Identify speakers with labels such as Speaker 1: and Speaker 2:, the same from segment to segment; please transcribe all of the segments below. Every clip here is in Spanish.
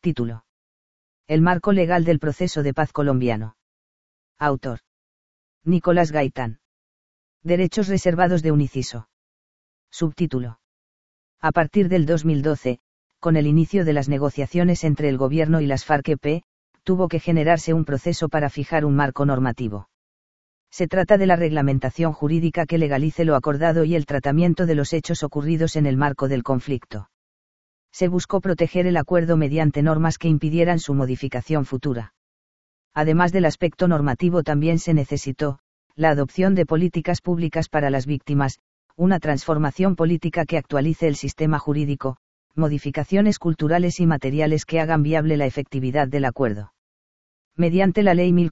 Speaker 1: Título: El marco legal del proceso de paz colombiano. Autor: Nicolás Gaitán. Derechos reservados de un inciso. Subtítulo: A partir del 2012, con el inicio de las negociaciones entre el gobierno y las FARC-EP, tuvo que generarse un proceso para fijar un marco normativo. Se trata de la reglamentación jurídica que legalice lo acordado y el tratamiento de los hechos ocurridos en el marco del conflicto. Se buscó proteger el acuerdo mediante normas que impidieran su modificación futura. Además del aspecto normativo, también se necesitó la adopción de políticas públicas para las víctimas, una transformación política que actualice el sistema jurídico, modificaciones culturales y materiales que hagan viable la efectividad del acuerdo. Mediante la Ley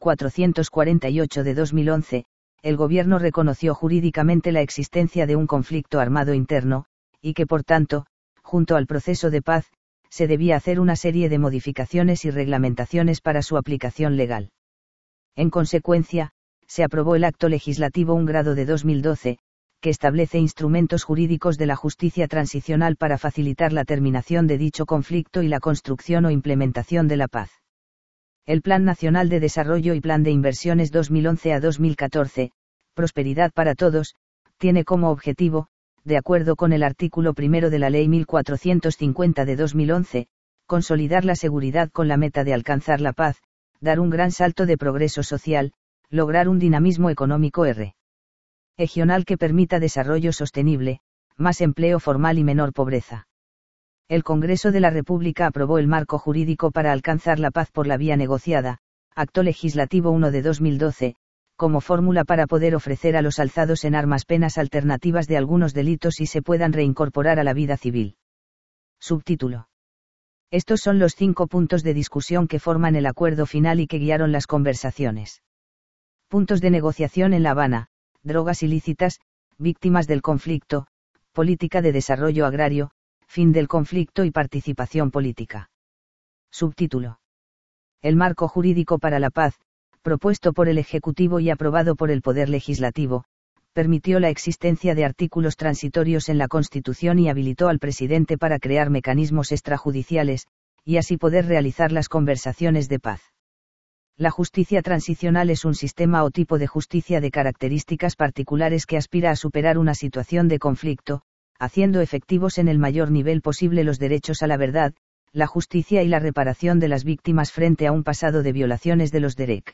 Speaker 1: 1448 de 2011, el gobierno reconoció jurídicamente la existencia de un conflicto armado interno, y que por tanto, junto al proceso de paz, se debía hacer una serie de modificaciones y reglamentaciones para su aplicación legal. En consecuencia, se aprobó el Acto Legislativo 1 de 2012, que establece instrumentos jurídicos de la justicia transicional para facilitar la terminación de dicho conflicto y la construcción o implementación de la paz. El Plan Nacional de Desarrollo y Plan de Inversiones 2011 a 2014, Prosperidad para Todos, tiene como objetivo, de acuerdo con el artículo 1 de la Ley 1450 de 2011, consolidar la seguridad con la meta de alcanzar la paz, dar un gran salto de progreso social, lograr un dinamismo económico regional que permita desarrollo sostenible, más empleo formal y menor pobreza. El Congreso de la República aprobó el marco jurídico para alcanzar la paz por la vía negociada, Acto Legislativo 1 de 2012, como fórmula para poder ofrecer a los alzados en armas penas alternativas de algunos delitos y se puedan reincorporar a la vida civil. Subtítulo: Estos son los 5 puntos de discusión que forman el acuerdo final y que guiaron las conversaciones. Puntos de negociación en La Habana: drogas ilícitas, víctimas del conflicto, política de desarrollo agrario, fin del conflicto y participación política. Subtítulo: El marco jurídico para la paz, propuesto por el Ejecutivo y aprobado por el Poder Legislativo, permitió la existencia de artículos transitorios en la Constitución y habilitó al presidente para crear mecanismos extrajudiciales, y así poder realizar las conversaciones de paz. La justicia transicional es un sistema o tipo de justicia de características particulares que aspira a superar una situación de conflicto, haciendo efectivos en el mayor nivel posible los derechos a la verdad, la justicia y la reparación de las víctimas frente a un pasado de violaciones de los derechos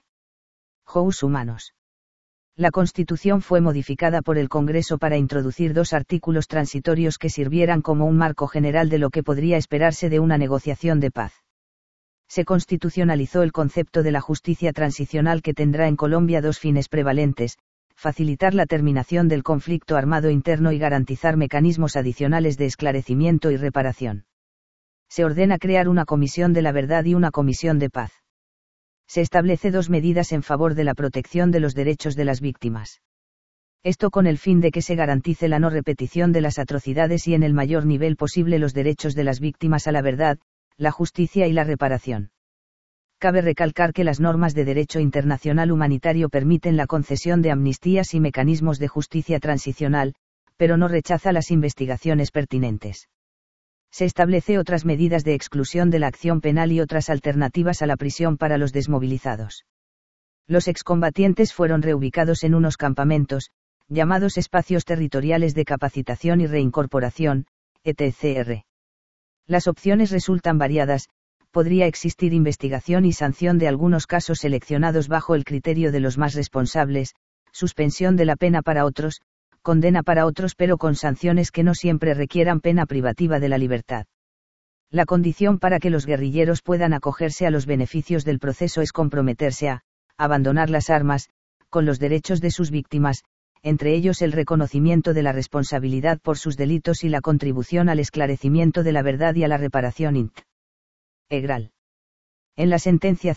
Speaker 1: humanos. La Constitución fue modificada por el Congreso para introducir 2 artículos transitorios que sirvieran como un marco general de lo que podría esperarse de una negociación de paz. Se constitucionalizó el concepto de la justicia transicional que tendrá en Colombia 2 fines prevalentes: facilitar la terminación del conflicto armado interno y garantizar mecanismos adicionales de esclarecimiento y reparación. Se ordena crear una comisión de la verdad y una comisión de paz. Se establece 2 medidas en favor de la protección de los derechos de las víctimas. Esto con el fin de que se garantice la no repetición de las atrocidades y en el mayor nivel posible los derechos de las víctimas a la verdad, la justicia y la reparación. Cabe recalcar que las normas de derecho internacional humanitario permiten la concesión de amnistías y mecanismos de justicia transicional, pero no rechaza las investigaciones pertinentes. Se establece otras medidas de exclusión de la acción penal y otras alternativas a la prisión para los desmovilizados. Los excombatientes fueron reubicados en unos campamentos, llamados espacios territoriales de capacitación y reincorporación, ETCR. Las opciones resultan variadas: podría existir investigación y sanción de algunos casos seleccionados bajo el criterio de los más responsables, suspensión de la pena para otros, condena para otros pero con sanciones que no siempre requieran pena privativa de la libertad. La condición para que los guerrilleros puedan acogerse a los beneficios del proceso es comprometerse a abandonar las armas, con los derechos de sus víctimas, entre ellos el reconocimiento de la responsabilidad por sus delitos y la contribución al esclarecimiento de la verdad y a la reparación integral. En la sentencia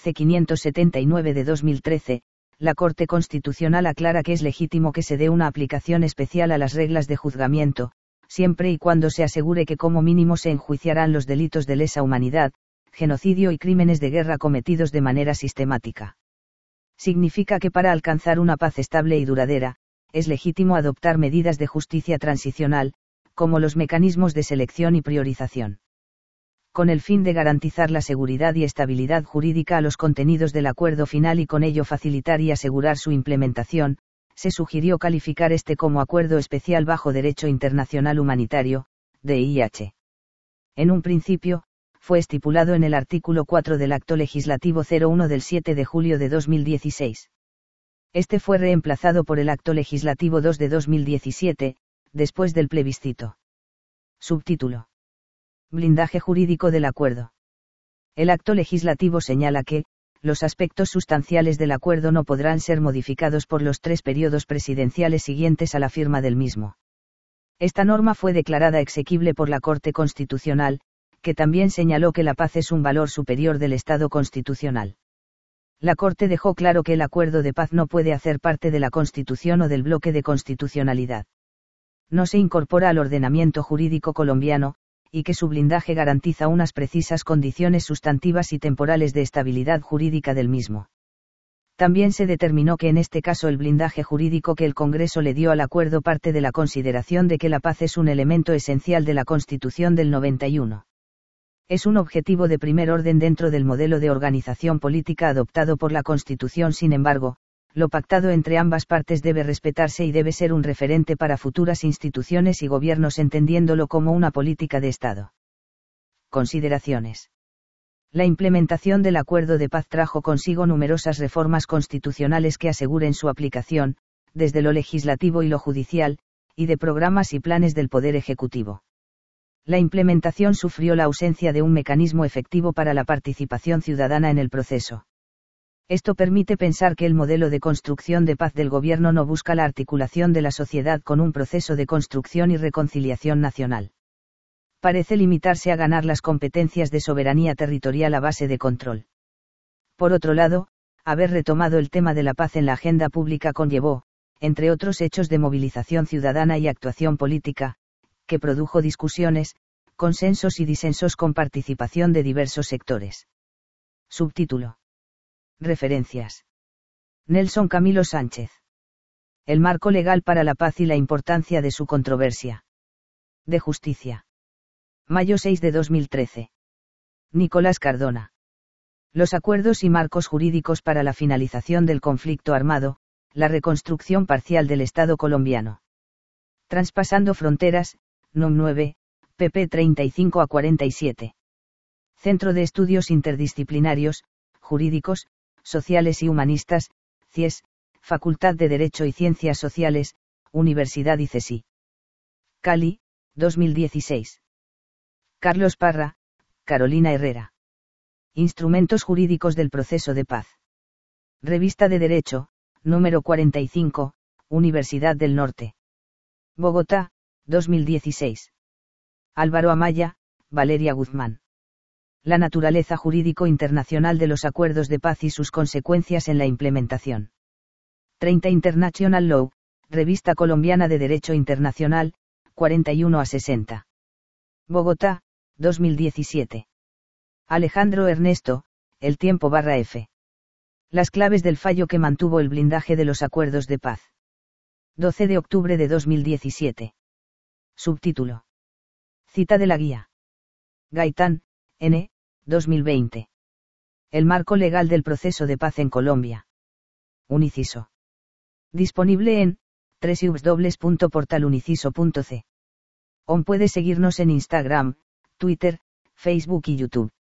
Speaker 1: C-579 de 2013, la Corte Constitucional aclara que es legítimo que se dé una aplicación especial a las reglas de juzgamiento, siempre y cuando se asegure que como mínimo se enjuiciarán los delitos de lesa humanidad, genocidio y crímenes de guerra cometidos de manera sistemática. Significa que para alcanzar una paz estable y duradera, es legítimo adoptar medidas de justicia transicional, como los mecanismos de selección y priorización. con el fin de garantizar la seguridad y estabilidad jurídica a los contenidos del acuerdo final y con ello facilitar y asegurar su implementación, se sugirió calificar este como acuerdo especial bajo derecho internacional humanitario, DIH. En un principio, fue estipulado en el artículo 4 del Acto Legislativo 01 del 7 de julio de 2016. Este fue reemplazado por el Acto Legislativo 2 de 2017, después del plebiscito. Subtítulo: Blindaje jurídico del acuerdo. El acto legislativo señala que, los aspectos sustanciales del acuerdo no podrán ser modificados por los 3 periodos presidenciales siguientes a la firma del mismo. Esta norma fue declarada exequible por la Corte Constitucional, que también señaló que la paz es un valor superior del Estado constitucional. La Corte dejó claro que el acuerdo de paz no puede hacer parte de la Constitución o del bloque de constitucionalidad. No se incorpora al ordenamiento jurídico colombiano, y que su blindaje garantiza unas precisas condiciones sustantivas y temporales de estabilidad jurídica del mismo. También se determinó que en este caso el blindaje jurídico que el Congreso le dio al acuerdo parte de la consideración de que la paz es un elemento esencial de la Constitución del 91. Es un objetivo de primer orden dentro del modelo de organización política adoptado por la Constitución. Sin embargo, lo pactado entre ambas partes debe respetarse y debe ser un referente para futuras instituciones y gobiernos, entendiéndolo como una política de Estado. Consideraciones. La implementación del acuerdo de paz trajo consigo numerosas reformas constitucionales que aseguren su aplicación, desde lo legislativo y lo judicial, y de programas y planes del Poder Ejecutivo. La implementación sufrió la ausencia de un mecanismo efectivo para la participación ciudadana en el proceso. Esto permite pensar que el modelo de construcción de paz del gobierno no busca la articulación de la sociedad con un proceso de construcción y reconciliación nacional. Parece limitarse a ganar las competencias de soberanía territorial a base de control. Por otro lado, haber retomado el tema de la paz en la agenda pública conllevó, entre otros hechos de movilización ciudadana y actuación política, que produjo discusiones, consensos y disensos con participación de diversos sectores. Subtítulo: Referencias. Nelson Camilo Sánchez. El marco legal para la paz y la importancia de su controversia. De Justicia. Mayo 6 de 2013. Nicolás Cardona. Los acuerdos y marcos jurídicos para la finalización del conflicto armado, la reconstrucción parcial del Estado colombiano. Traspasando Fronteras, NUM 9, pp 35 a 47. Centro de Estudios Interdisciplinarios, Jurídicos, Sociales y Humanistas, CIES, Facultad de Derecho y Ciencias Sociales, Universidad ICESI. Cali, 2016. Carlos Parra, Carolina Herrera. Instrumentos jurídicos del proceso de paz. Revista de Derecho, número 45, Universidad del Norte. Bogotá, 2016. Álvaro Amaya, Valeria Guzmán. La naturaleza jurídico internacional de los acuerdos de paz y sus consecuencias en la implementación. 30 International Law, Revista Colombiana de Derecho Internacional, 41 a 60. Bogotá, 2017. Alejandro Ernesto, El Tiempo/F. Las claves del fallo que mantuvo el blindaje de los acuerdos de paz. 12 de octubre de 2017. Subtítulo: Cita de la guía. Gaitán, N. 2020. El marco legal del proceso de paz en Colombia. Un inciso. Disponible en www.portaluniciso.c. Puede seguirnos en Instagram, Twitter, Facebook y YouTube.